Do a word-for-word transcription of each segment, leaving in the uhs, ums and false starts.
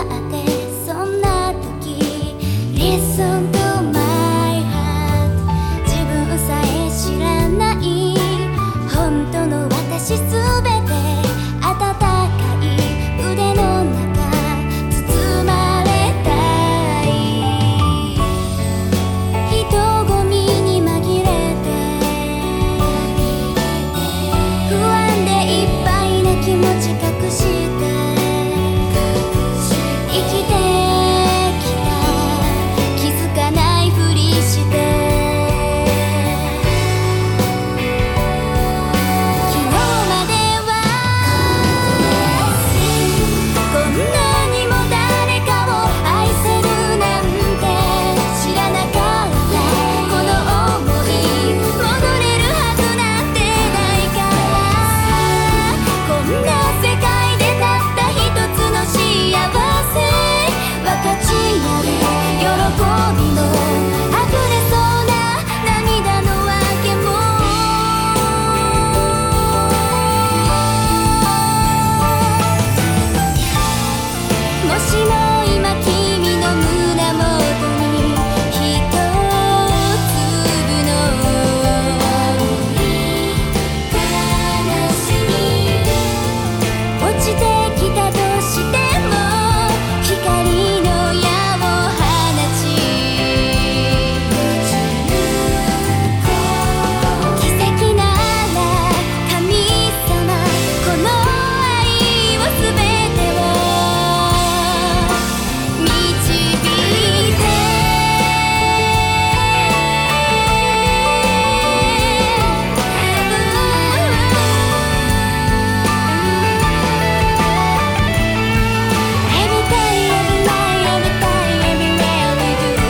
ってそんな時 Listen to my heart 自分さえ知らない本当の私すべて温かい腕の中包まれたい人混みに紛れて不安でいっぱいな気持ち隠して生きてきた気づかないふりして昨日まではこんなにも誰かを愛せるなんて知らなかったこの想い戻れるはずなんてないからこんな世界でたった一つの幸せ分かち合う喜びの溢れそうな涙のわけももしも今君の胸元にひとつの悲しみ落ちてきたとしても光の矢を放ち奇跡なら神様この愛をすべてを導いてEvery day, every night, every time, everywhere we do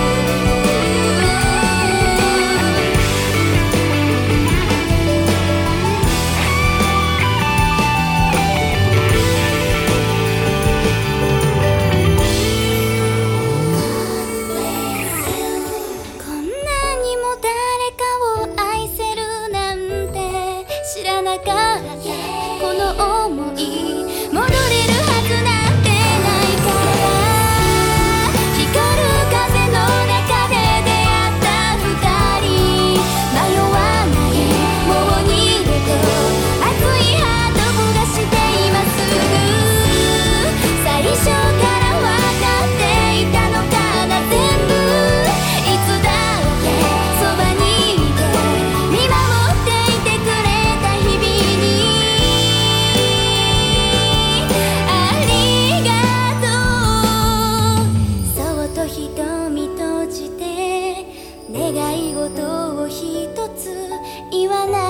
こんなにも誰かを愛せるなんて知らなかったこの想い戻れるはずなんてないから光る風の中で出会った二人迷わないもう二度と熱いハートを出して今すぐ最初から分かっていたのかな全部いつだってそばにいて見守っていてくれた日々にありがとうそっと瞳閉じて願い事を一つ言わない